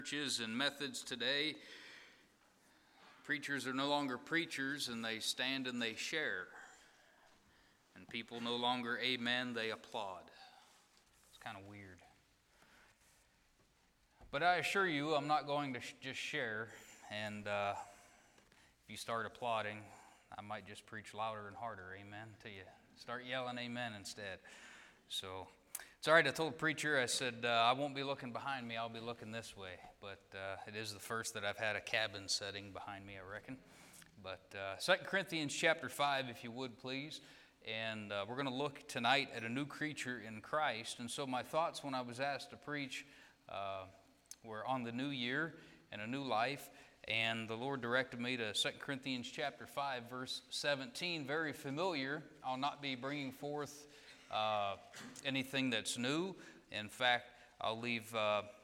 Churches and methods today, preachers are no longer preachers, and they stand and they share. And people no longer amen, they applaud. It's kind of weird. But I assure you, I'm not going to just share, and if you start applauding, I might just preach louder and harder, amen, till you start yelling amen instead. So it's all right. I told the preacher, I said, I won't be looking behind me, I'll be looking this way. But it is the first that I've had a cabin setting behind me, I reckon. But 2 Corinthians chapter 5, if you would, please. And we're going to look tonight at a new creature in Christ. And so my thoughts when I was asked to preach were on the new year and a new life. And the Lord directed me to 2 Corinthians chapter 5, verse 17. Very familiar. I'll not be bringing forth anything that's new. In fact, I'll leave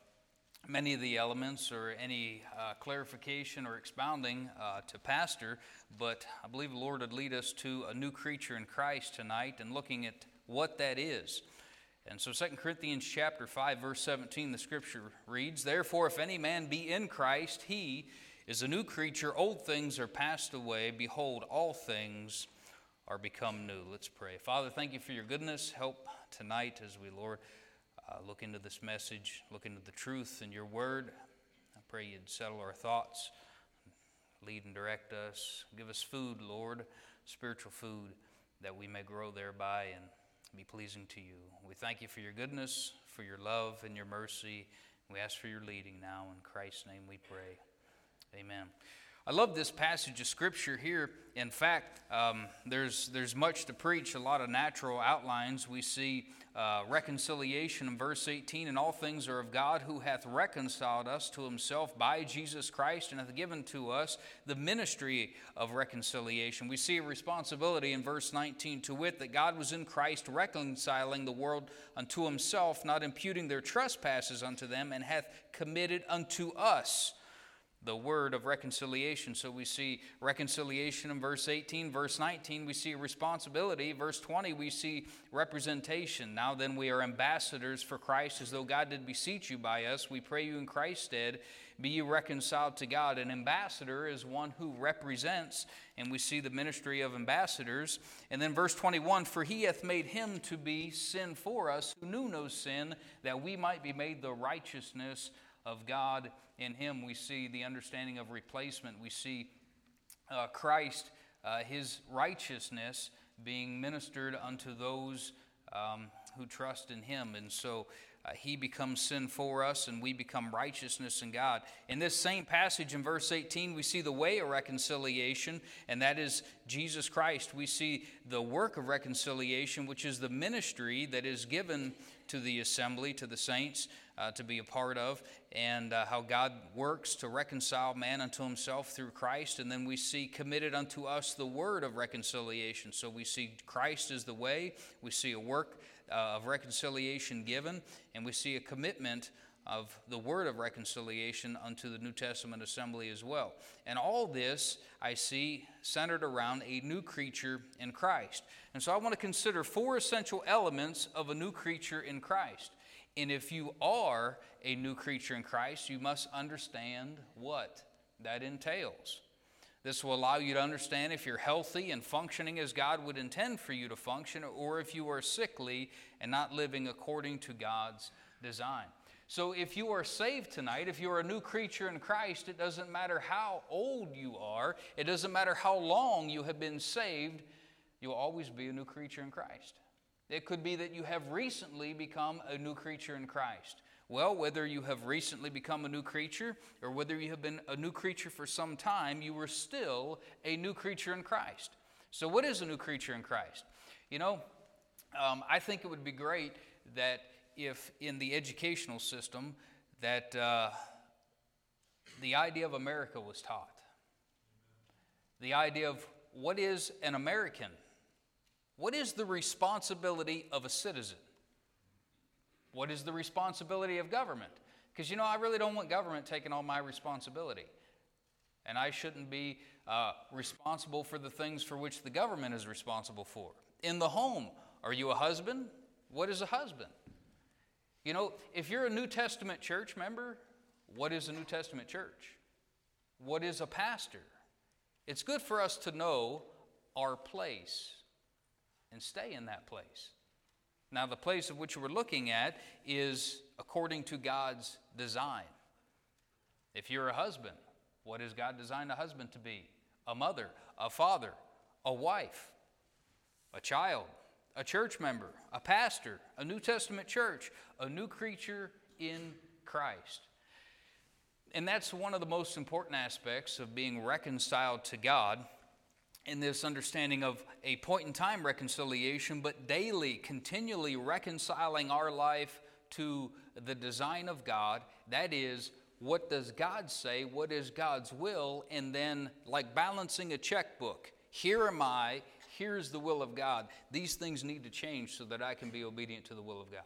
many of the elements or any clarification or expounding to Pastor, but I believe the Lord would lead us to a new creature in Christ tonight and looking at what that is. And so 2 Corinthians chapter 5, verse 17, the scripture reads, "Therefore, if any man be in Christ, he is a new creature. Old things are passed away. Behold, all things are become new." Let's pray. Father, thank you for your goodness. Help tonight as we, Lord, look into this message, look into the truth in your word. I pray you'd settle our thoughts, lead and direct us. Give us food, Lord, spiritual food, that we may grow thereby and be pleasing to you. We thank you for your goodness, for your love and your mercy. We ask for your leading now. In Christ's name we pray. Amen. I love this passage of Scripture here. In fact, there's much to preach, a lot of natural outlines. We see reconciliation in verse 18, "And all things are of God, who hath reconciled us to himself by Jesus Christ, and hath given to us the ministry of reconciliation." We see a responsibility in verse 19, to wit, that God was in Christ reconciling the world unto himself, not imputing their trespasses unto them, and hath committed unto us the word of reconciliation. So we see reconciliation in verse 18. Verse 19, we see responsibility. Verse 20, we see representation. "Now then we are ambassadors for Christ, as though God did beseech you by us. We pray you in Christ's stead, be you reconciled to God." An ambassador is one who represents, and we see the ministry of ambassadors. And then verse 21, "For he hath made him to be sin for us, who knew no sin, that we might be made the righteousness of God in him." We see the understanding of replacement. We see Christ, his righteousness, being ministered unto those who trust in him. And so he becomes sin for us, and we become righteousness in God. In this same passage in verse 18, we see the way of reconciliation, and that is Jesus Christ. We see the work of reconciliation, which is the ministry that is given to the assembly, to the saints, to be a part of, and how God works to reconcile man unto himself through Christ. And then we see committed unto us the word of reconciliation. So we see Christ as the way, we see a work of reconciliation given, and we see a commitment of the word of reconciliation unto the New Testament assembly as well. And all this I see centered around a new creature in Christ. And so I want to consider four essential elements of a new creature in Christ. And if you are a new creature in Christ, you must understand what that entails. This will allow you to understand if you're healthy and functioning as God would intend for you to function, or if you are sickly and not living according to God's design. So if you are saved tonight, if you're a new creature in Christ, it doesn't matter how old you are, it doesn't matter how long you have been saved, you'll always be a new creature in Christ. It could be that you have recently become a new creature in Christ. Well, whether you have recently become a new creature or whether you have been a new creature for some time, you are still a new creature in Christ. So what is a new creature in Christ? You know, I think it would be great that if in the educational system that the idea of America was taught. The idea of what is an American? What is the responsibility of a citizen? What is the responsibility of government? Because, I really don't want government taking all my responsibility. And I shouldn't be responsible for the things for which the government is responsible for. In the home, are you a husband? What is a husband? If you're a New Testament church member, what is a New Testament church? What is a pastor? It's good for us to know our place and stay in that place. Now, the place of which we're looking at is according to God's design. If you're a husband, what has God designed a husband to be? A mother, a father, a wife, a child, a church member, a pastor, a New Testament church, a new creature in Christ. And that's one of the most important aspects of being reconciled to God, in this understanding of a point-in-time reconciliation, but daily, continually reconciling our life to the design of God. That is, what does God say? What is God's will? And then, like balancing a checkbook, here am I, here's the will of God. These things need to change so that I can be obedient to the will of God.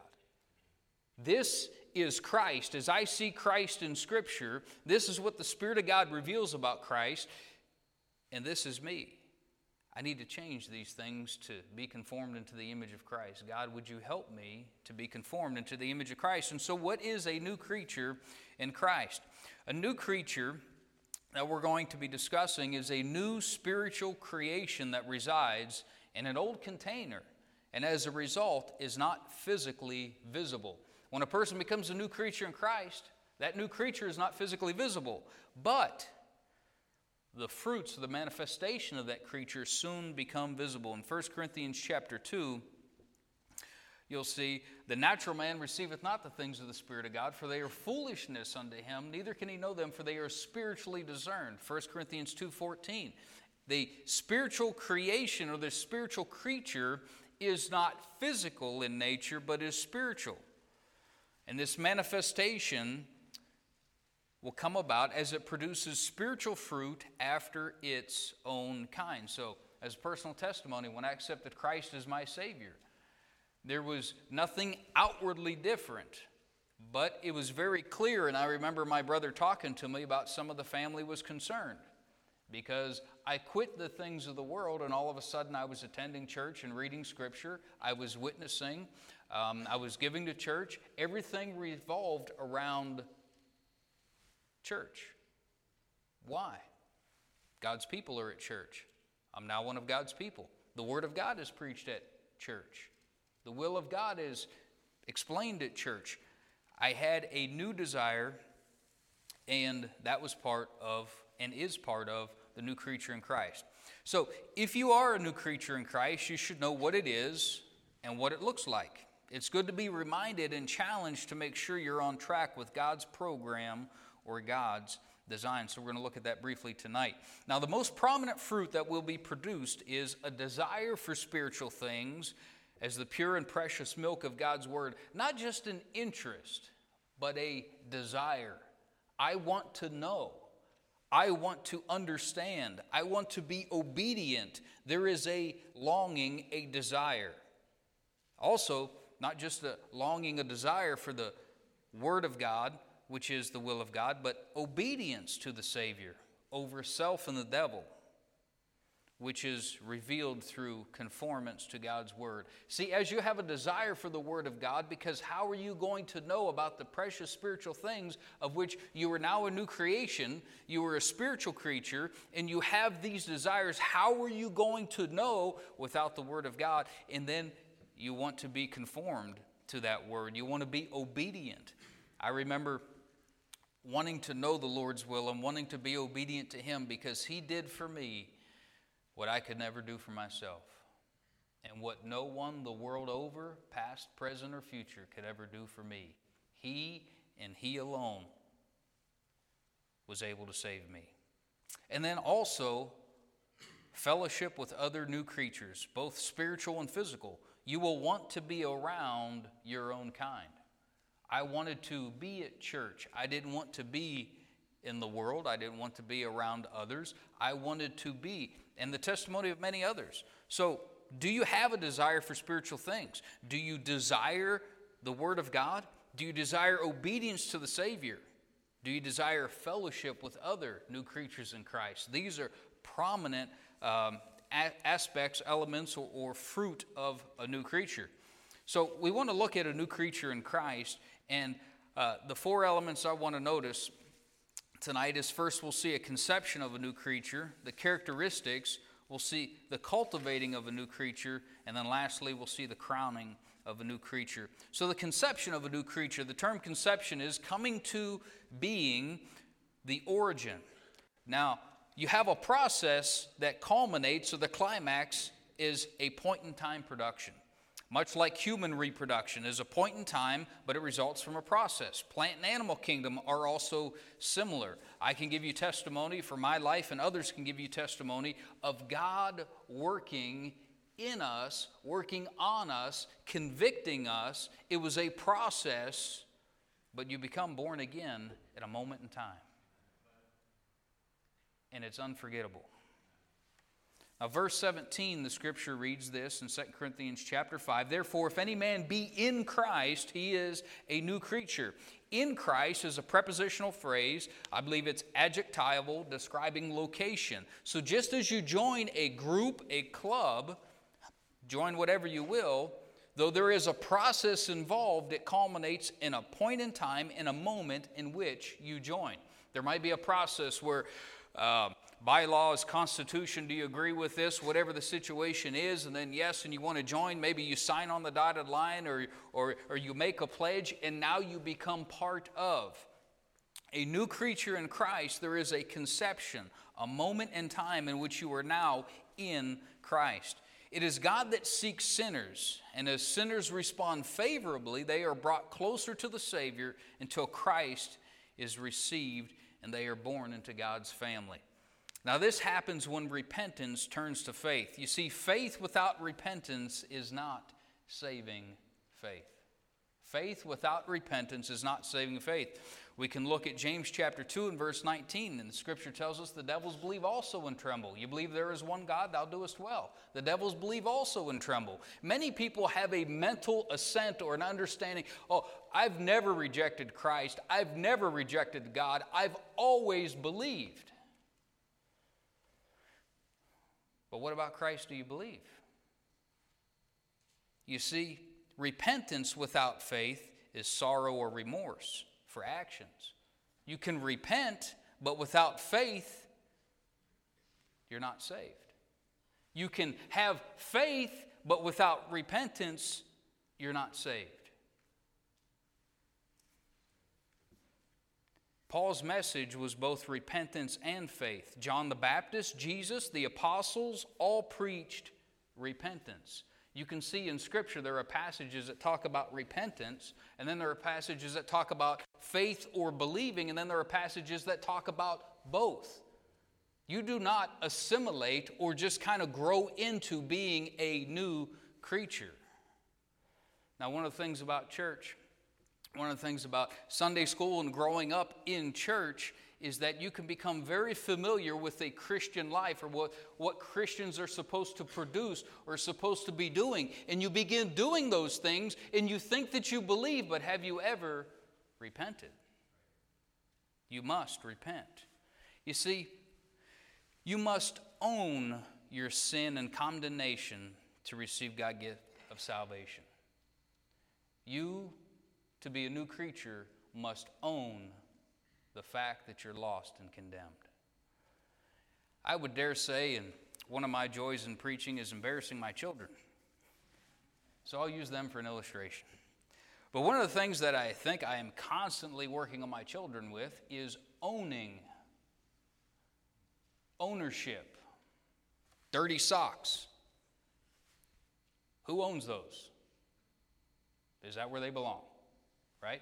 This is Christ. As I see Christ in Scripture, this is what the Spirit of God reveals about Christ, and this is me. I need to change these things to be conformed into the image of Christ. God, would you help me to be conformed into the image of Christ? And so what is a new creature in Christ? A new creature that we're going to be discussing is a new spiritual creation that resides in an old container, and as a result is not physically visible. When a person becomes a new creature in Christ, that new creature is not physically visible, but the fruits of the manifestation of that creature soon become visible. In 1 Corinthians chapter 2, you'll see, the natural man receiveth not the things of the Spirit of God, for they are foolishness unto him, neither can he know them, for they are spiritually discerned. 1 Corinthians 2:14. The spiritual creation or the spiritual creature is not physical in nature, but is spiritual. And this manifestation will come about as it produces spiritual fruit after its own kind. So, as personal testimony, when I accepted Christ as my Savior, there was nothing outwardly different, but it was very clear, and I remember my brother talking to me about some of the family was concerned, because I quit the things of the world, and all of a sudden I was attending church and reading Scripture, I was witnessing, I was giving to church. Everything revolved around church. Why? God's people are at church. I'm now one of God's people. The Word of God is preached at church. The will of God is explained at church. I had a new desire, and that was part of and is part of the new creature in Christ. So if you are a new creature in Christ, you should know what it is and what it looks like. It's good to be reminded and challenged to make sure you're on track with God's program or God's design. So we're going to look at that briefly tonight. Now, the most prominent fruit that will be produced is a desire for spiritual things as the pure and precious milk of God's Word. Not just an interest, but a desire. I want to know. I want to understand. I want to be obedient. There is a longing, a desire. Also, not just a longing, a desire for the Word of God, which is the will of God, but obedience to the Savior over self and the devil, which is revealed through conformance to God's Word. See, as you have a desire for the Word of God, because how are you going to know about the precious spiritual things of which you are now a new creation, you are a spiritual creature, and you have these desires? How are you going to know without the Word of God? And then you want to be conformed to that Word. You want to be obedient. I remember wanting to know the Lord's will and wanting to be obedient to Him because He did for me what I could never do for myself, and what no one the world over, past, present, or future, could ever do for me. He and He alone was able to save me. And then also, fellowship with other new creatures, both spiritual and physical. You will want to be around your own kind. I wanted to be at church. I didn't want to be in the world. I didn't want to be around others. I wanted to be, and the testimony of many others. So, do you have a desire for spiritual things? Do you desire the Word of God? Do you desire obedience to the Savior? Do you desire fellowship with other new creatures in Christ? These are prominent aspects, elements, or fruit of a new creature. So we want to look at a new creature in Christ, and The four elements I want to notice tonight is first we'll see a conception of a new creature, the characteristics, we'll see the cultivating of a new creature, and then lastly we'll see the crowning of a new creature. So the conception of a new creature, the term conception is coming to being, the origin. Now, you have a process that culminates, or the climax is a point-in-time production. Much like human reproduction is a point in time, but it results from a process. Plant and animal kingdom are also similar. I can give you testimony for my life, and others can give you testimony of God working in us, working on us, convicting us. It was a process, but you become born again at a moment in time. And it's unforgettable. Now, verse 17, the scripture reads this in 2 Corinthians chapter 5. Therefore, if any man be in Christ, he is a new creature. In Christ is a prepositional phrase. I believe it's adjectival, describing location. So just as you join a group, a club, join whatever you will, though there is a process involved, it culminates in a point in time, in a moment in which you join. There might be a process where bylaws, constitution, do you agree with this? Whatever the situation is, and then yes, and you want to join, maybe you sign on the dotted line or you make a pledge, and now you become part of. A new creature in Christ, there is a conception, a moment in time in which you are now in Christ. It is God that seeks sinners, and as sinners respond favorably, they are brought closer to the Savior until Christ is received and they are born into God's family. Now, this happens when repentance turns to faith. You see, faith without repentance is not saving faith. Faith without repentance is not saving faith. We can look at James chapter 2 and verse 19, and the scripture tells us the devils believe also and tremble. You believe there is one God, thou doest well. The devils believe also and tremble. Many people have a mental assent or an understanding, oh, I've never rejected Christ. I've never rejected God. I've always believed. But what about Christ do you believe? You see, repentance without faith is sorrow or remorse for actions. You can repent, but without faith, you're not saved. You can have faith, but without repentance, you're not saved. Paul's message was both repentance and faith. John the Baptist, Jesus, the apostles, all preached repentance. You can see in Scripture there are passages that talk about repentance, and then there are passages that talk about faith or believing, and then there are passages that talk about both. You do not assimilate or just kind of grow into being a new creature. Now, one of the things about church, one of the things about Sunday school and growing up in church is that you can become very familiar with a Christian life or what Christians are supposed to produce or supposed to be doing. And you begin doing those things and you think that you believe, but have you ever repented? You must repent. You see, you must own your sin and condemnation to receive God's gift of salvation. You, to be a new creature, must own the fact that you're lost and condemned. I would dare say, and one of my joys in preaching is embarrassing my children. So I'll use them for an illustration. But one of the things that I think I am constantly working on my children with is ownership. Dirty socks. Who owns those? Is that where they belong? Right?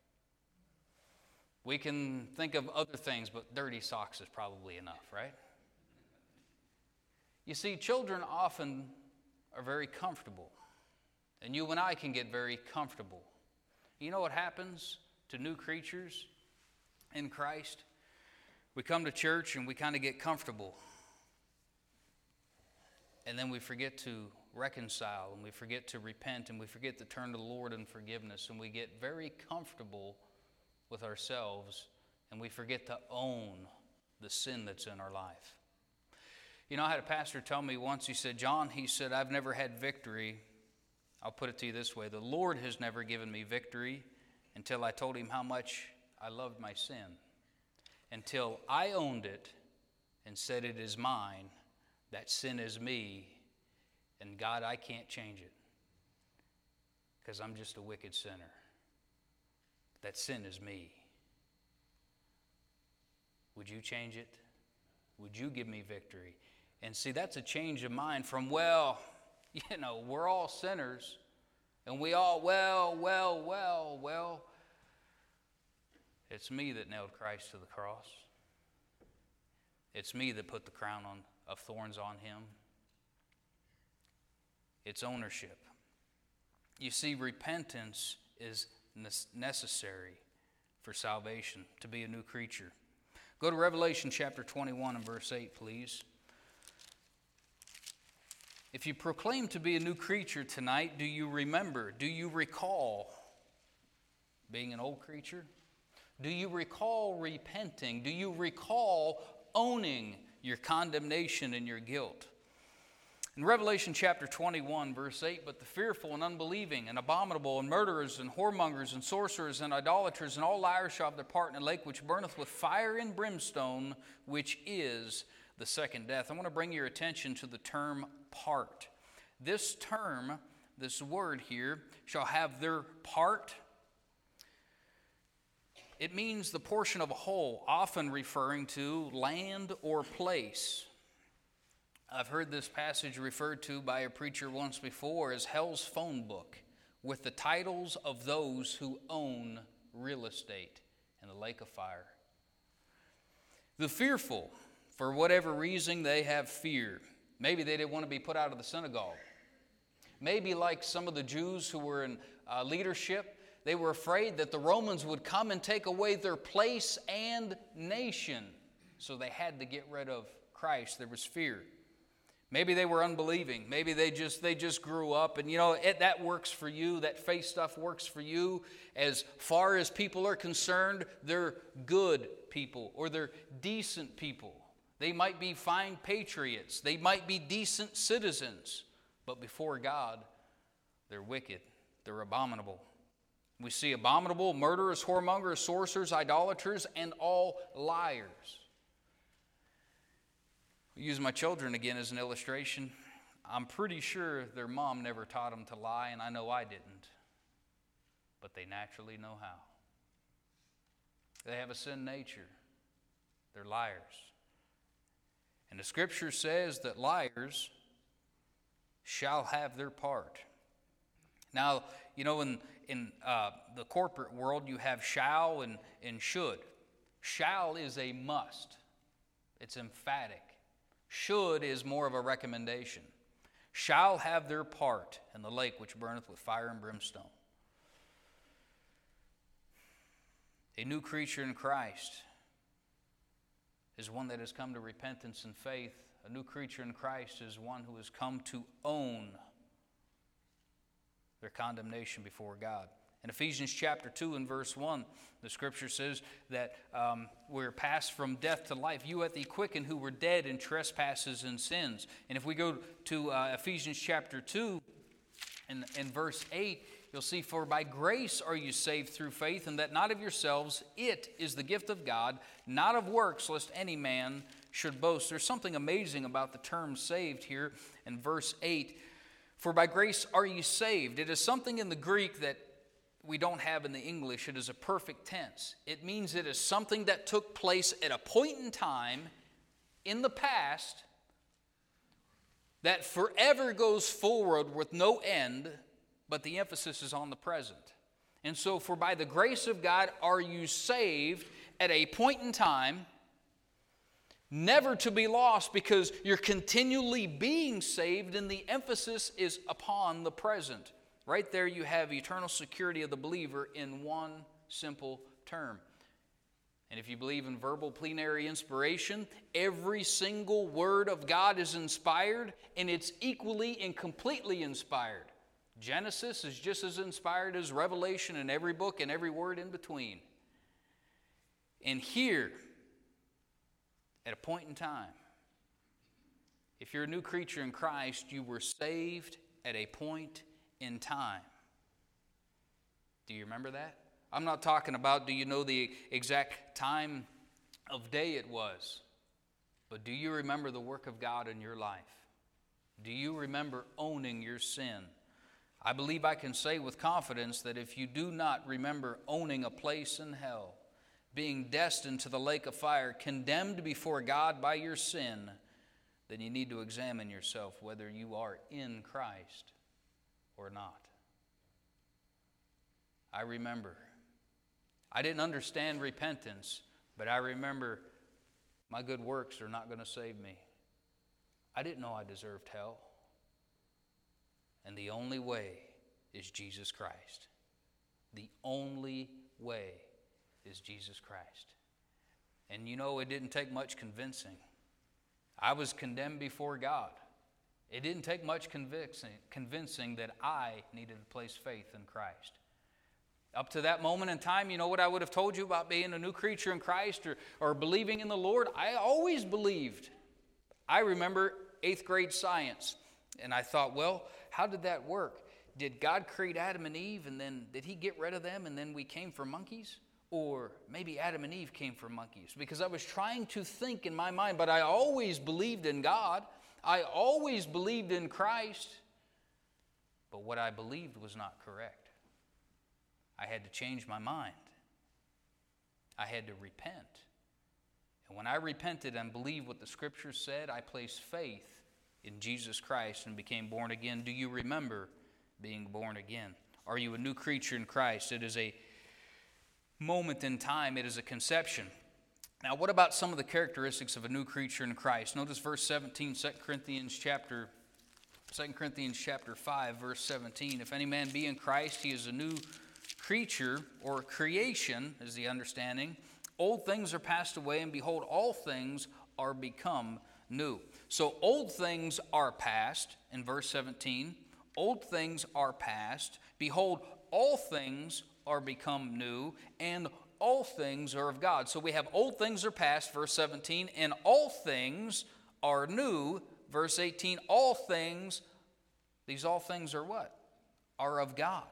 We can think of other things, but dirty socks is probably enough, right? You see, children often are very comfortable, and you and I can get very comfortable. You know what happens to new creatures in Christ? We come to church and we kind of get comfortable, and then we forget to reconcile, and we forget to repent, and we forget to turn to the Lord in forgiveness, and we get very comfortable with ourselves, and we forget to own the sin that's in our life. You know, I had a pastor tell me once, he said, John, I've never had victory. I'll put it to you this way. The Lord has never given me victory. until I told him how much I loved my sin, until I owned it and said it is mine, that sin is me, and God, I can't change it because I'm just a wicked sinner. That sin is me. Would you change it? Would you give me victory? And see, that's a change of mind from, well, we're all sinners, and we all, well, it's me that nailed Christ to the cross. It's me that put the crown of thorns on him. It's ownership. You see, repentance is necessary for salvation, to be a new creature. Go to Revelation chapter 21 and verse 8, please. If you proclaim to be a new creature tonight, do you recall being an old creature? Do you recall repenting? Do you recall owning your condemnation and your guilt? In Revelation chapter 21, verse 8, but the fearful and unbelieving and abominable and murderers and whoremongers and sorcerers and idolaters and all liars shall have their part in a lake which burneth with fire and brimstone, which is the second death. I want to bring your attention to the term part. This term, this word here, shall have their part. It means the portion of a whole, often referring to land or place. I've heard this passage referred to by a preacher once before as hell's phone book, with the titles of those who own real estate in the lake of fire. The fearful, for whatever reason they have fear. Maybe they didn't want to be put out of the synagogue. Maybe like some of the Jews who were in leadership, they were afraid that the Romans would come and take away their place and nation. So they had to get rid of Christ. There was fear. Maybe they were unbelieving. Maybe they just grew up. And that works for you. That faith stuff works for you. As far as people are concerned, they're good people or they're decent people. They might be fine patriots. They might be decent citizens. But before God, they're wicked. They're abominable. We see abominable, murderers, whoremongers, sorcerers, idolaters, and all liars. I'll use my children again as an illustration. I'm pretty sure their mom never taught them to lie, and I know I didn't. But they naturally know how. They have a sin nature. They're liars. And the Scripture says that liars shall have their part. Now, in the corporate world, you have shall and should. Shall is a must. It's emphatic. Should is more of a recommendation. Shall have their part in the lake which burneth with fire and brimstone. A new creature in Christ is one that has come to repentance and faith. A new creature in Christ is one who has come to own their condemnation before God. In Ephesians chapter 2 and verse 1, the Scripture says that we're passed from death to life. You hath he quickened who were dead in trespasses and sins. And if we go to Ephesians chapter 2 and verse 8, you'll see, for by grace are you saved through faith, and that not of yourselves, it is the gift of God, not of works, lest any man should boast. There's something amazing about the term saved here in verse 8. For by grace are you saved. It is something in the Greek that we don't have in the English. It is a perfect tense. It means it is something that took place at a point in time in the past that forever goes forward with no end, but the emphasis is on the present. And so, for by the grace of God are you saved at a point in time, never to be lost, because you're continually being saved, and the emphasis is upon the present. Right there you have eternal security of the believer in one simple term. And if you believe in verbal plenary inspiration, every single word of God is inspired, and it's equally and completely inspired. Genesis is just as inspired as Revelation, and every book and every word in between. And here, at a point in time, if you're a new creature in Christ, you were saved at a point in time. Do you remember that? I'm not talking about do you know the exact time of day it was, but do you remember the work of God in your life? Do you remember owning your sin? I believe I can say with confidence that if you do not remember owning a place in hell, being destined to the lake of fire, condemned before God by your sin, then you need to examine yourself whether you are in Christ or not. I remember. I didn't understand repentance, but I remember my good works are not going to save me. I didn't know I deserved hell. And the only way is Jesus Christ. The only way is Jesus Christ. And you know, it didn't take much convincing. I was condemned before God. It didn't take much convincing that I needed to place faith in Christ. Up to that moment in time, you know what I would have told you about being a new creature in Christ or believing in the Lord? I always believed. I remember 8th grade science, and I thought, well, how did that work? Did God create Adam and Eve, and then did he get rid of them, and then we came from monkeys? Or maybe Adam and Eve came from monkeys? Because I was trying to think in my mind, but I always believed in God. I always believed in Christ. But what I believed was not correct. I had to change my mind. I had to repent. And when I repented and believed what the Scriptures said, I placed faith in Jesus Christ and became born again. Do you remember being born again? Are you a new creature in Christ? It is a moment in time. It is a conception. Now, what about some of the characteristics of a new creature in Christ? Notice verse 17, 2 Corinthians chapter 5, verse 17. If any man be in Christ, he is a new creature or creation, is the understanding. Old things are passed away, and behold, all things are become new. So old things are past, in verse 17. Old things are past. Behold, all things are become new, and all things are of God. So we have old things are past, verse 17, and all things are new, verse 18. All things, these all things are what? Are of God.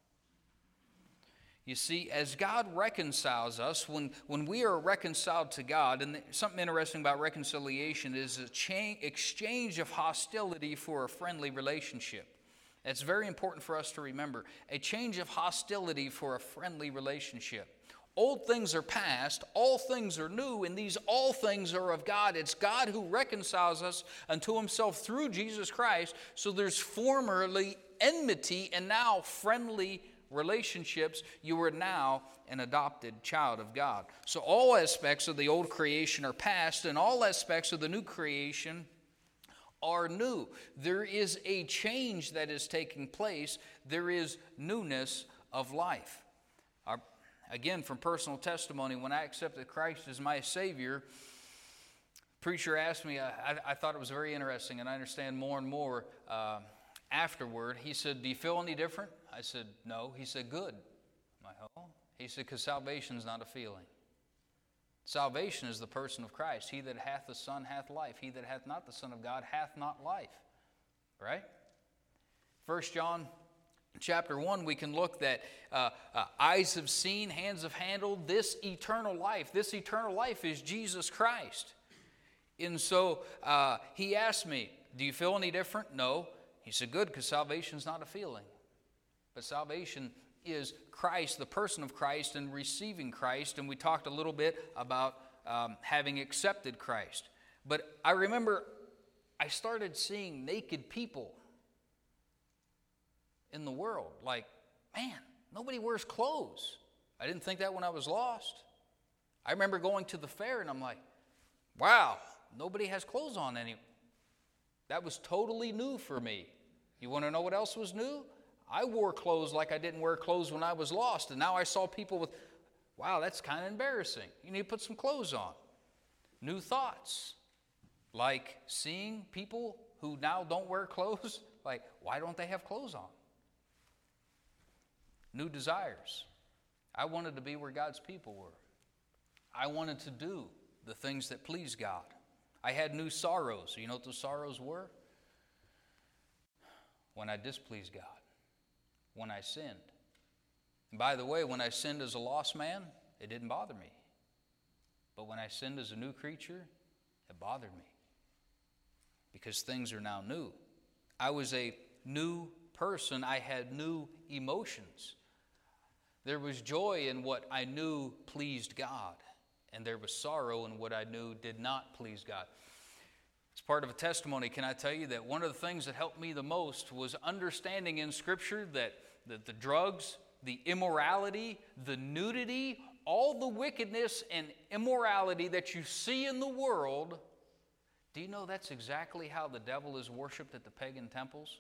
You see, as God reconciles us, when we are reconciled to God, and something interesting about reconciliation is an exchange of hostility for a friendly relationship. That's very important for us to remember. A change of hostility for a friendly relationship. Old things are past, all things are new, and these all things are of God. It's God who reconciles us unto himself through Jesus Christ. So there's formerly enmity and now friendly relationships. You are now an adopted child of God. So all aspects of the old creation are past, and all aspects of the new creation are new. There is a change that is taking place. There is newness of life. Again, from personal testimony, when I accepted Christ as my Savior, preacher asked me, I thought it was very interesting, and I understand more and more afterward. He said, do you feel any different? I said, no. He said, good. I'm like, oh. He said, because salvation is not a feeling. Salvation is the person of Christ. He that hath the Son hath life. He that hath not the Son of God hath not life. Right? 1 John chapter 1, we can look that eyes have seen, hands have handled this eternal life. This eternal life is Jesus Christ. And so he asked me, do you feel any different? No. He said, good, because salvation is not a feeling. But salvation is Christ, the person of Christ, and receiving Christ. And we talked a little bit about having accepted Christ. But I remember I started seeing naked people in the world. Like, man, nobody wears clothes. I didn't think that when I was lost. I remember going to the fair and I'm like, wow, nobody has clothes on any. That was totally new for me. You want to know what else was new? I wore clothes like I didn't wear clothes when I was lost. And now I saw people with, wow, that's kind of embarrassing. You need to put some clothes on. New thoughts, like seeing people who now don't wear clothes, like, why don't they have clothes on? New desires. I wanted to be where God's people were. I wanted to do the things that please God. I had new sorrows. You know what those sorrows were? When I displeased God. When I sinned. And by the way, when I sinned as a lost man, it didn't bother me. But when I sinned as a new creature, it bothered me. Because things are now new. I was a new person. I had new emotions. There was joy in what I knew pleased God. And there was sorrow in what I knew did not please God. As part of a testimony, can I tell you that one of the things that helped me the most was understanding in Scripture that the drugs, the immorality, the nudity, all the wickedness and immorality that you see in the world, do you know that's exactly how the devil is worshipped at the pagan temples?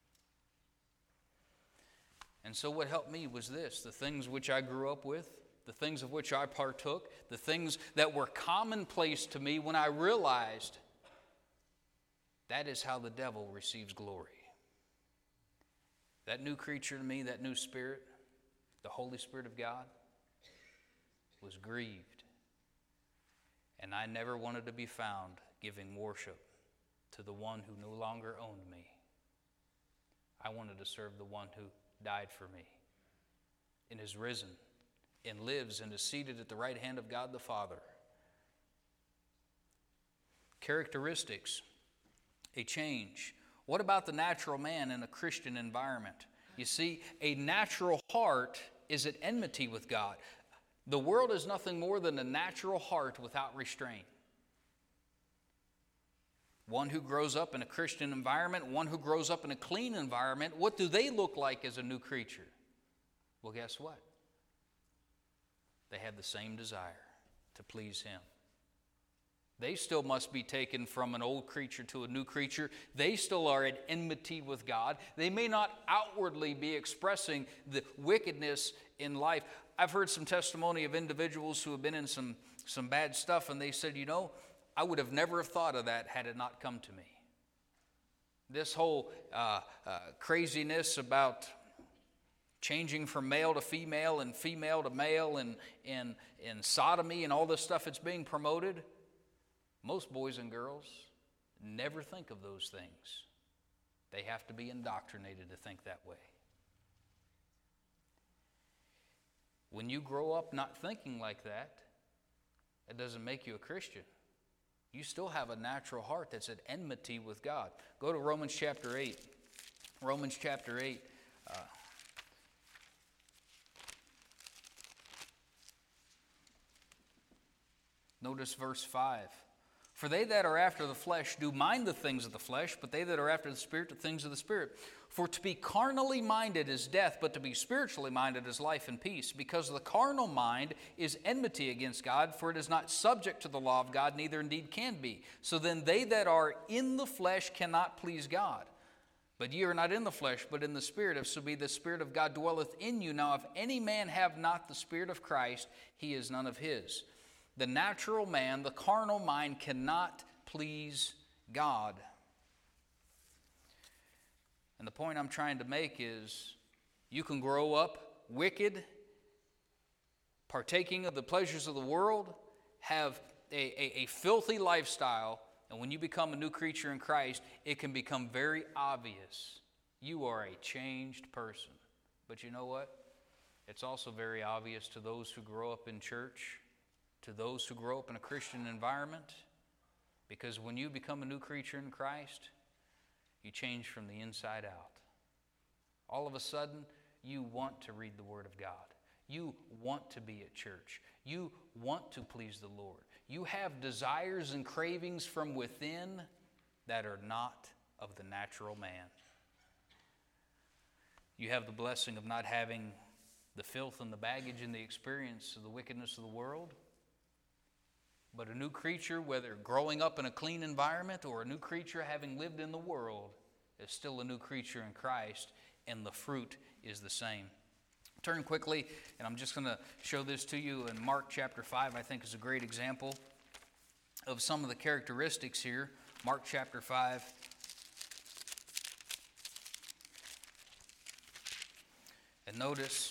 And so what helped me was this, the things which I grew up with, the things of which I partook, the things that were commonplace to me when I realized that is how the devil receives glory. That new creature to me, that new spirit, the Holy Spirit of God, was grieved. And I never wanted to be found giving worship to the one who no longer owned me. I wanted to serve the one who died for me and is risen and lives and is seated at the right hand of God the Father. Characteristics, a change. What about the natural man in a Christian environment? You see, a natural heart is at enmity with God. The world is nothing more than a natural heart without restraint. One who grows up in a Christian environment, one who grows up in a clean environment, what do they look like as a new creature? Well, guess what? They have the same desire to please Him. They still must be taken from an old creature to a new creature. They still are at enmity with God. They may not outwardly be expressing the wickedness in life. I've heard some testimony of individuals who have been in some bad stuff, and they said, you know, I would have never thought of that had it not come to me. This whole craziness about changing from male to female and female to male and sodomy and all this stuff that's being promoted, most boys and girls never think of those things. They have to be indoctrinated to think that way. When you grow up not thinking like that, it doesn't make you a Christian. You still have a natural heart that's at enmity with God. Go to Romans chapter 8. Romans chapter 8. Notice verse 5. For they that are after the flesh do mind the things of the flesh, but they that are after the Spirit, the things of the Spirit. For to be carnally minded is death, but to be spiritually minded is life and peace. Because the carnal mind is enmity against God, for it is not subject to the law of God, neither indeed can be. So then they that are in the flesh cannot please God. But ye are not in the flesh, but in the Spirit, if so be the Spirit of God dwelleth in you. Now if any man have not the Spirit of Christ, he is none of his. The natural man, the carnal mind, cannot please God. And the point I'm trying to make is you can grow up wicked, partaking of the pleasures of the world, have a filthy lifestyle, and when you become a new creature in Christ, it can become very obvious. You are a changed person. But you know what? It's also very obvious to those who grow up in church, to those who grow up in a Christian environment, because when you become a new creature in Christ, you change from the inside out. All of a sudden, you want to read the Word of God. You want to be at church. You want to please the Lord. You have desires and cravings from within that are not of the natural man. You have the blessing of not having the filth and the baggage and the experience of the wickedness of the world. But a new creature, whether growing up in a clean environment or a new creature having lived in the world, is still a new creature in Christ, and the fruit is the same. Turn quickly, and I'm just going to show this to you in Mark chapter 5. I think is a great example of some of the characteristics here. Mark chapter 5. And notice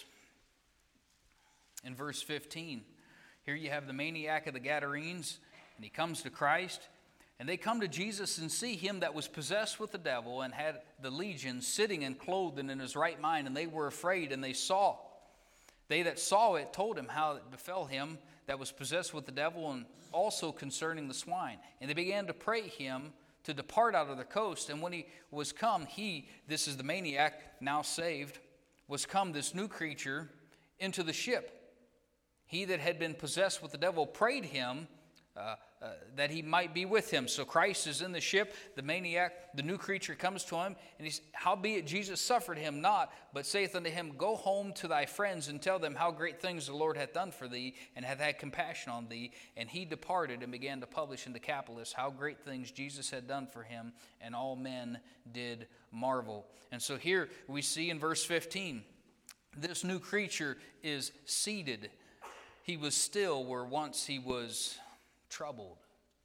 in verse 15, here you have the maniac of the Gadarenes, and he comes to Christ, and they come to Jesus and see him that was possessed with the devil and had the legion sitting and clothed and in his right mind, and they were afraid, and they saw. They that saw it told him how it befell him that was possessed with the devil, and also concerning the swine. And they began to pray him to depart out of the coast. And when he was come, this is the maniac, now saved, was come, this new creature, into the ship. He that had been possessed with the devil prayed him that he might be with him. So Christ is in the ship. The maniac, the new creature, comes to him, and he's, howbeit Jesus suffered him not, but saith unto him, Go home to thy friends, and tell them how great things the Lord hath done for thee, and hath had compassion on thee. And he departed and began to publish in Decapolis how great things Jesus had done for him, and all men did marvel. And so here we see in verse 15, this new creature is seated. He was still where once he was troubled.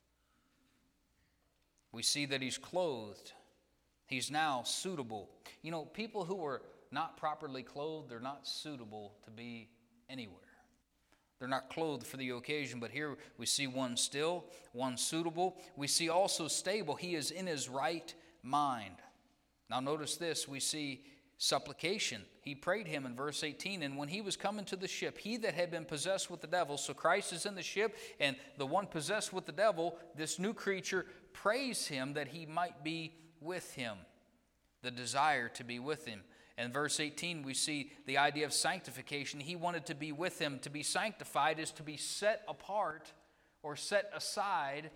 We see that he's clothed. He's now suitable. You know, people who are not properly clothed, they're not suitable to be anywhere. They're not clothed for the occasion, but here we see one still, one suitable. We see also stable. He is in his right mind. Now notice this, we see supplication. He prayed him in verse 18, and when he was come into the ship, he that had been possessed with the devil, so Christ is in the ship, and the one possessed with the devil, this new creature, prays him that he might be with him, the desire to be with him. And verse 18, we see the idea of sanctification. He wanted to be with him. To be sanctified is to be set apart or set aside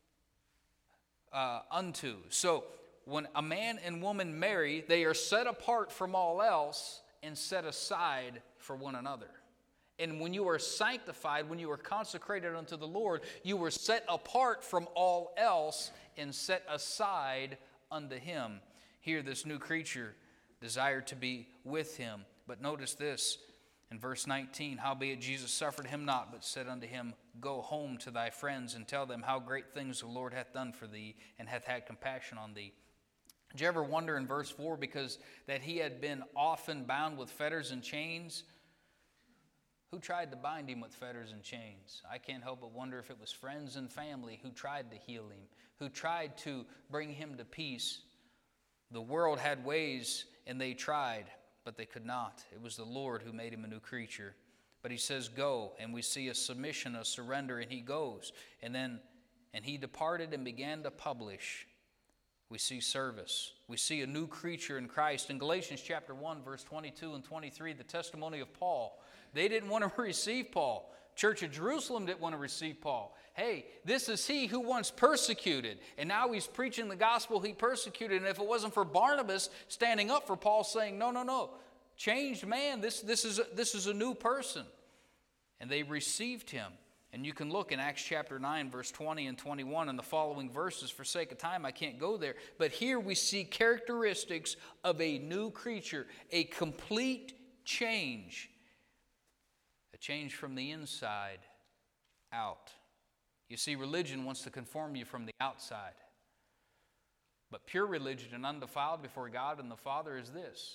unto. So, when a man and woman marry, they are set apart from all else and set aside for one another. And when you are sanctified, when you are consecrated unto the Lord, you were set apart from all else and set aside unto him. Here, this new creature desired to be with him. But notice this in verse 19, howbeit Jesus suffered him not, but said unto him, Go home to thy friends and tell them how great things the Lord hath done for thee, and hath had compassion on thee. Did you ever wonder in verse 4, because that he had been often bound with fetters and chains? Who tried to bind him with fetters and chains? I can't help but wonder if it was friends and family who tried to heal him, who tried to bring him to peace. The world had ways, and they tried, but they could not. It was the Lord who made him a new creature. But he says, Go, and we see a submission, a surrender, and he goes. And he departed and began to publish. We see service. We see a new creature in Christ. In Galatians chapter 1, verse 22 and 23, the testimony of Paul. They didn't want to receive Paul. Church of Jerusalem didn't want to receive Paul. Hey, this is he who once persecuted, and now he's preaching the gospel he persecuted. And if it wasn't for Barnabas standing up for Paul saying, No, changed man, this is a new person. And they received him. And you can look in Acts chapter 9, verse 20 and 21 and the following verses. For sake of time, I can't go there. But here we see characteristics of a new creature, a complete change. A change from the inside out. You see, religion wants to conform you from the outside. But pure religion and undefiled before God and the Father is this.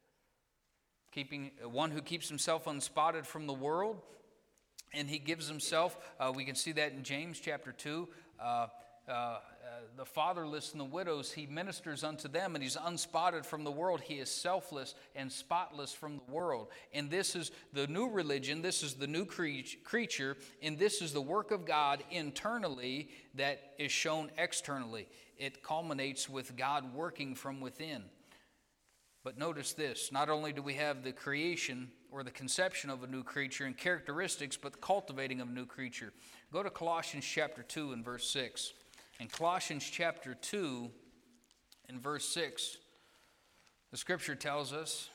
One who keeps himself unspotted from the world. And he gives himself, we can see that in James chapter 2, the fatherless and the widows, he ministers unto them, and he's unspotted from the world. He is selfless and spotless from the world. And this is the new religion, this is the new creature, and this is the work of God internally that is shown externally. It culminates with God working from within. But notice this, not only do we have the creation or the conception of a new creature and characteristics, but the cultivating of a new creature. Go to Colossians chapter 2 and verse 6. In Colossians chapter 2 and verse 6, the scripture tells us,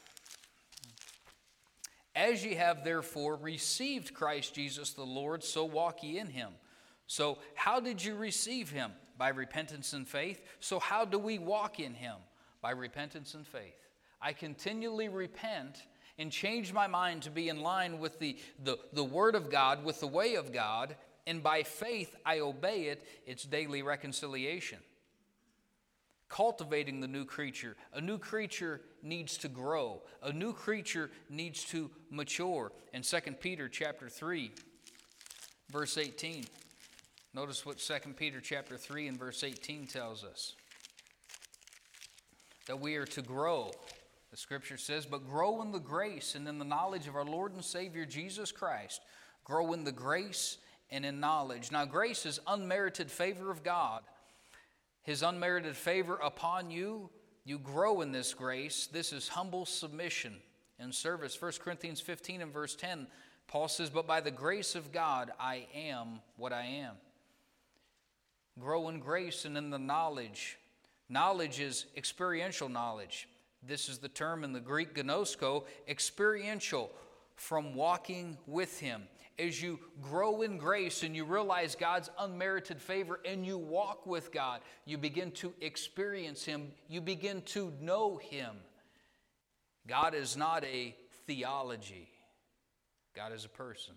As ye have therefore received Christ Jesus the Lord, so walk ye in him. So how did you receive him? By repentance and faith. So how do we walk in him? By repentance and faith. I continually repent and change my mind to be in line with the Word of God, with the way of God, and by faith I obey it. It's daily reconciliation. Cultivating the new creature. A new creature needs to grow. A new creature needs to mature. In 2 Peter chapter 3, verse 18. Notice what 2 Peter chapter 3 and verse 18 tells us. That we are to grow. The scripture says, but grow in the grace and in the knowledge of our Lord and Savior Jesus Christ. Grow in the grace and in knowledge. Now, grace is unmerited favor of God. His unmerited favor upon you, you grow in this grace. This is humble submission and service. 1 Corinthians 15 and verse 10, Paul says, but by the grace of God, I am what I am. Grow in grace and in the knowledge. Knowledge is experiential knowledge. This is the term in the Greek gnosko, experiential, from walking with Him. As you grow in grace and you realize God's unmerited favor and you walk with God, you begin to experience Him. You begin to know Him. God is not a theology. God is a person.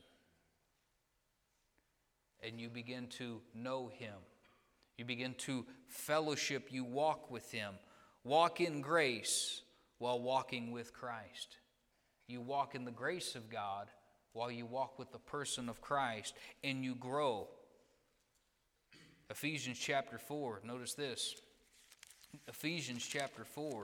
And you begin to know Him. You begin to fellowship. You walk with Him. Walk in grace while walking with Christ. You walk in the grace of God while you walk with the person of Christ, and you grow. Ephesians chapter 4, notice this. Ephesians chapter 4.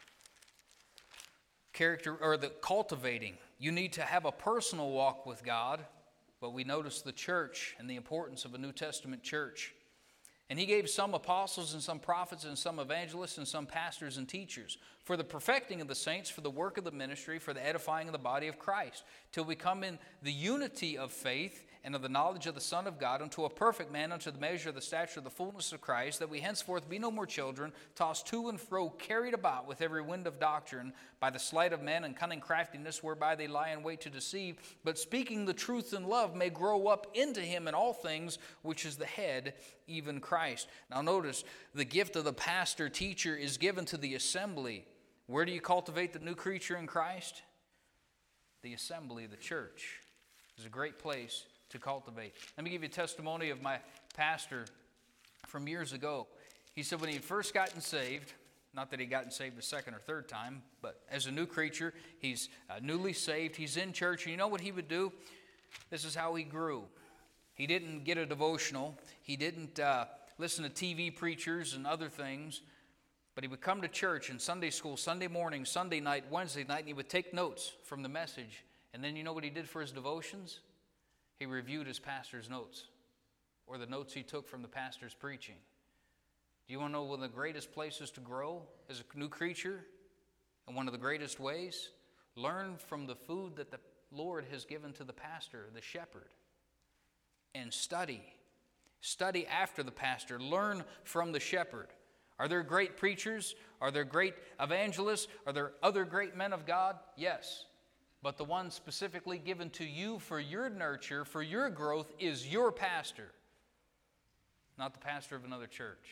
Cultivating. You need to have a personal walk with God, but we notice the church and the importance of a New Testament church. And He gave some apostles and some prophets and some evangelists and some pastors and teachers for the perfecting of the saints, for the work of the ministry, for the edifying of the body of Christ, till we come in the unity of faith and of the knowledge of the Son of God, unto a perfect man, unto the measure of the stature of the fullness of Christ, that we henceforth be no more children, tossed to and fro, carried about with every wind of doctrine, by the sleight of men and cunning craftiness, whereby they lie in wait to deceive, but speaking the truth in love may grow up into Him in all things, which is the head, even Christ. Now notice, the gift of the pastor, teacher is given to the assembly. Where do you cultivate the new creature in Christ? The assembly, the church, is a great place to cultivate. Let me give you a testimony of my pastor from years ago. He said when he had first gotten saved, not that he'd gotten saved a second or third time, but as a new creature, he's newly saved, he's in church, and you know what he would do? This is how he grew. He didn't get a devotional. He didn't listen to TV preachers and other things, but he would come to church in Sunday school, Sunday morning, Sunday night, Wednesday night, and he would take notes from the message. And then you know what he did for his devotions? He reviewed his pastor's notes, or the notes he took from the pastor's preaching. Do you want to know one of the greatest places to grow as a new creature? And one of the greatest ways? Learn from the food that the Lord has given to the pastor, the shepherd. And study. Study after the pastor. Learn from the shepherd. Are there great preachers? Are there great evangelists? Are there other great men of God? Yes. But the one specifically given to you for your nurture, for your growth, is your pastor. Not the pastor of another church.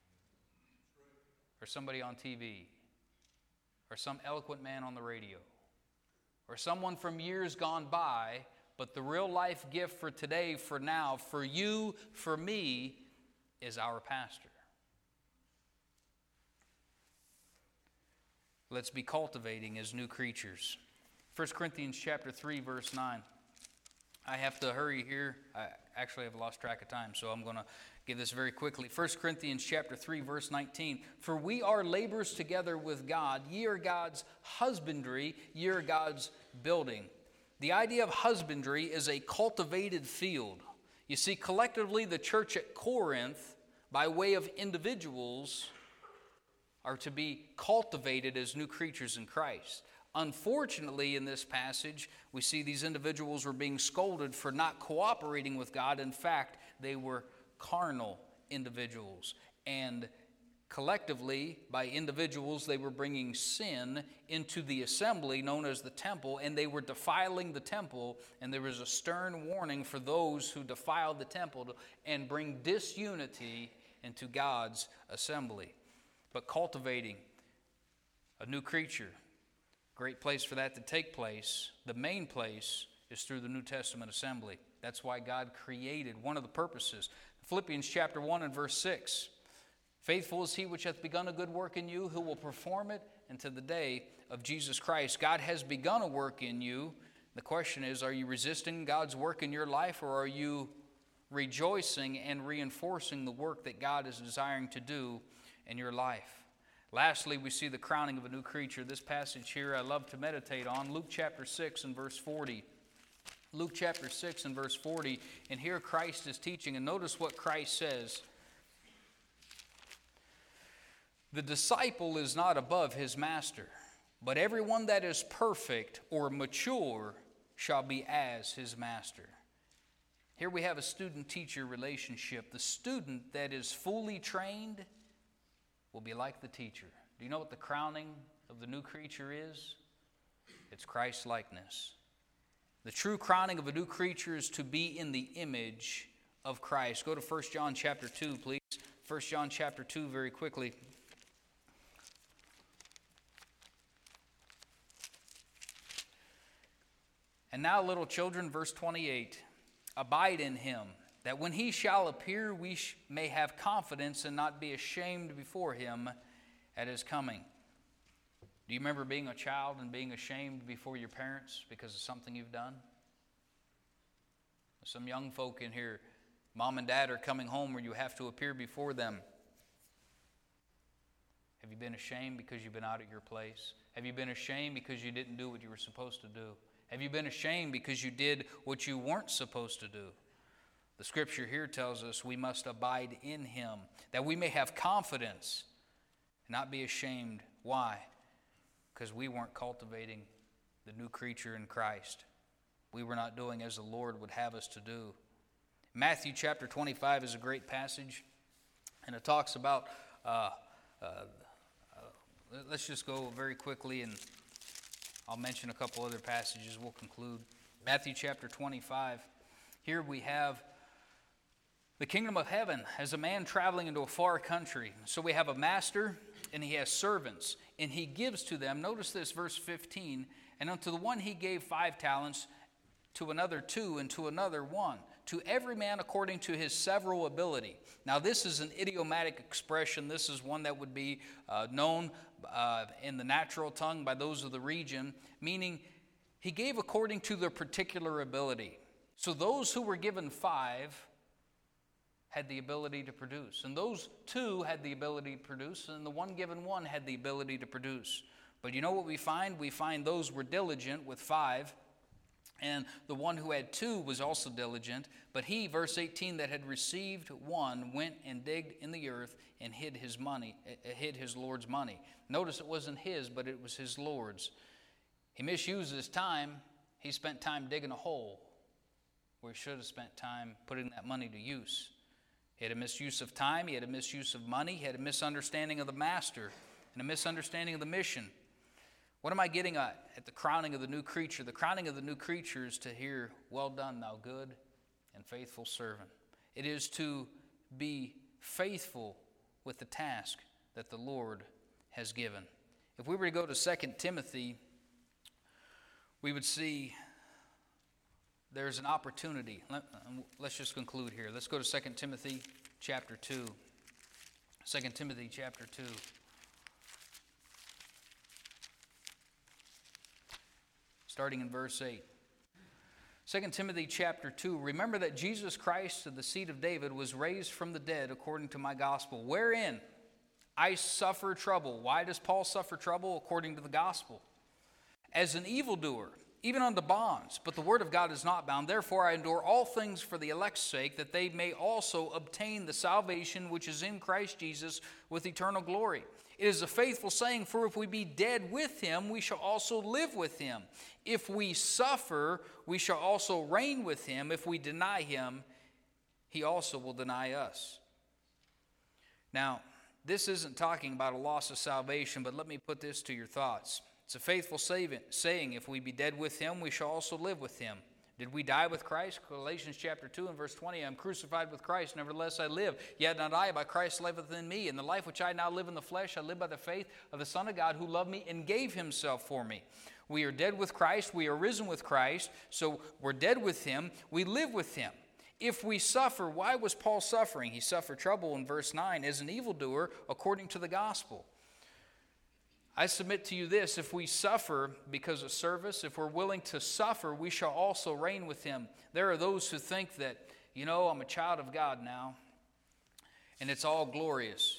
Or somebody on TV. Or some eloquent man on the radio. Or someone from years gone by. But the real life gift for today, for now, for you, for me, is our pastor. Let's be cultivating as new creatures. 1 Corinthians chapter 3, verse 9. I have to hurry here. I actually have lost track of time, so I'm going to give this very quickly. 1 Corinthians chapter 3, verse 19. For we are laborers together with God. Ye are God's husbandry, ye are God's building. The idea of husbandry is a cultivated field. You see, collectively, the church at Corinth, by way of individuals, are to be cultivated as new creatures in Christ. Unfortunately, in this passage, we see these individuals were being scolded for not cooperating with God. In fact, they were carnal individuals. And collectively, by individuals, they were bringing sin into the assembly known as the temple, and they were defiling the temple. And there was a stern warning for those who defiled the temple and bring disunity into God's assembly. But cultivating a new creature, great place for that to take place. The main place is through the New Testament assembly. That's why God created, one of the purposes. Philippians chapter 1 and verse 6. Faithful is He which hath begun a good work in you, who will perform it unto the day of Jesus Christ. God has begun a work in you. The question is, are you resisting God's work in your life, or are you rejoicing and reinforcing the work that God is desiring to do in your life? Lastly, we see the crowning of a new creature. This passage here I love to meditate on, Luke chapter 6 and verse 40. Luke chapter 6 and verse 40, and here Christ is teaching, and notice what Christ says. The disciple is not above his master, but everyone that is perfect or mature shall be as his master. Here we have a student-teacher relationship. The student that is fully trained will be like the teacher. Do you know what the crowning of the new creature is? It's Christ-likeness. The true crowning of a new creature is to be in the image of Christ. Go to 1 John chapter 2, please. 1 John chapter 2 very quickly. And now, little children, verse 28, abide in him, that when he shall appear, we may have confidence and not be ashamed before him at his coming. Do you remember being a child and being ashamed before your parents because of something you've done? Some young folk in here, mom and dad are coming home where you have to appear before them. Have you been ashamed because you've been out at your place? Have you been ashamed because you didn't do what you were supposed to do? Have you been ashamed because you did what you weren't supposed to do? The scripture here tells us we must abide in him, that we may have confidence and not be ashamed. Why? Because we weren't cultivating the new creature in Christ. We were not doing as the Lord would have us to do. Matthew chapter 25 is a great passage, and it talks about, let's just go very quickly, and I'll mention a couple other passages. We'll conclude. Matthew chapter 25. Here we have the kingdom of heaven as a man traveling into a far country. So we have a master, and he has servants, and he gives to them. Notice this, verse 15. And unto the one he gave 5 talents, to another 2, and to another 1. To every man according to his several ability. Now this is an idiomatic expression. This is one that would be known in the natural tongue by those of the region, meaning he gave according to their particular ability. So those who were given 5 had the ability to produce, and those 2 had the ability to produce, and the one given 1 had the ability to produce. But you know what we find? We find those were diligent with 5, and the one who had 2 was also diligent. But he, verse 18, that had received 1 went and digged in the earth and hid his Lord's money. Notice it wasn't his, but it was his Lord's. He misused his time. He spent time digging a hole where he should have spent time putting that money to use. He had a misuse of time. He had a misuse of money. He had a misunderstanding of the master and a misunderstanding of the mission. What am I getting at the crowning of the new creature? The crowning of the new creature is to hear, well done, thou good and faithful servant. It is to be faithful with the task that the Lord has given. If we were to go to 2 Timothy, we would see there's an opportunity. Let's just conclude here. Let's go to 2 Timothy chapter 2. 2 Timothy chapter 2. Starting in verse 8. 2 Timothy chapter 2. Remember that Jesus Christ of the seed of David was raised from the dead according to my gospel, wherein I suffer trouble. Why does Paul suffer trouble? According to the gospel. As an evildoer, even unto bonds, but the word of God is not bound. Therefore I endure all things for the elect's sake, that they may also obtain the salvation which is in Christ Jesus with eternal glory. It is a faithful saying, for if we be dead with him, we shall also live with him. If we suffer, we shall also reign with him. If we deny him, he also will deny us. Now, this isn't talking about a loss of salvation, but let me put this to your thoughts. It's a faithful saying, if we be dead with him, we shall also live with him. Did we die with Christ? Galatians chapter 2 and verse 20, I am crucified with Christ, nevertheless I live. Yet not I, but Christ liveth in me. And the life which I now live in the flesh, I live by the faith of the Son of God, who loved me and gave himself for me. We are dead with Christ. We are risen with Christ. So we're dead with him. We live with him. If we suffer, why was Paul suffering? He suffered trouble in verse 9 as an evildoer according to the gospel. I submit to you this, if we suffer because of service, if we're willing to suffer, we shall also reign with him. There are those who think that, I'm a child of God now, and it's all glorious.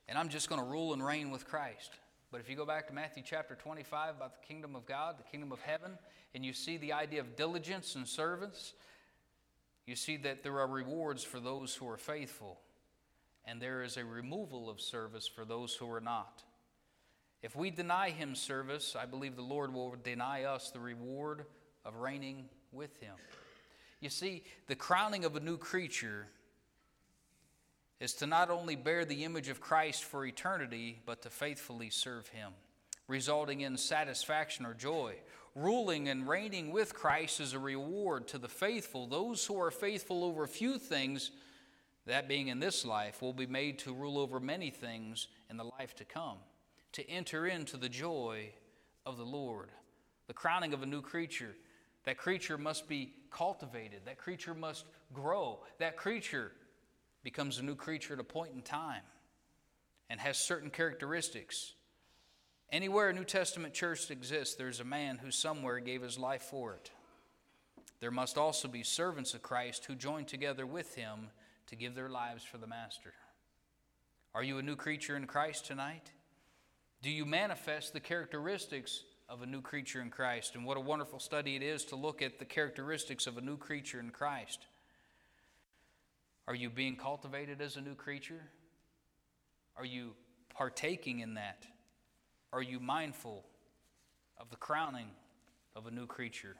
and I'm just going to rule and reign with Christ. But if you go back to Matthew chapter 25 about the kingdom of God, the kingdom of heaven, and you see the idea of diligence and service, you see that there are rewards for those who are faithful, and there is a removal of service for those who are not. If we deny Him service, I believe the Lord will deny us the reward of reigning with Him. You see, the crowning of a new creature is to not only bear the image of Christ for eternity, but to faithfully serve Him, resulting in satisfaction or joy. Ruling and reigning with Christ is a reward to the faithful. Those who are faithful over few things, that being in this life, will be made to rule over many things in the life to come, to enter into the joy of the Lord. The crowning of a new creature, that creature must be cultivated. That creature must grow. That creature becomes a new creature at a point in time and has certain characteristics. Anywhere a New Testament church exists, there's a man who somewhere gave his life for it. There must also be servants of Christ who join together with Him to give their lives for the Master. Are you a new creature in Christ tonight? Do you manifest the characteristics of a new creature in Christ? And what a wonderful study it is to look at the characteristics of a new creature in Christ. Are you being cultivated as a new creature? Are you partaking in that? Are you mindful of the crowning of a new creature?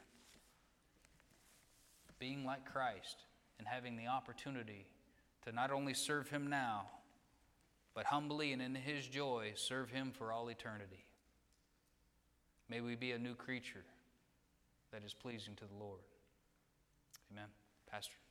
Being like Christ and having the opportunity to not only serve Him now, but humbly and in His joy serve Him for all eternity. May we be a new creature that is pleasing to the Lord. Amen. Pastor.